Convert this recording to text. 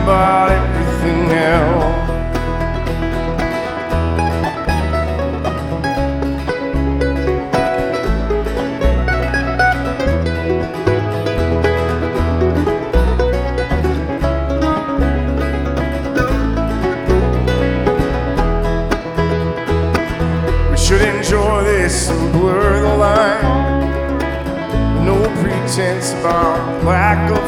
about everything else. Should enjoy this and blur the line. No pretense about lack of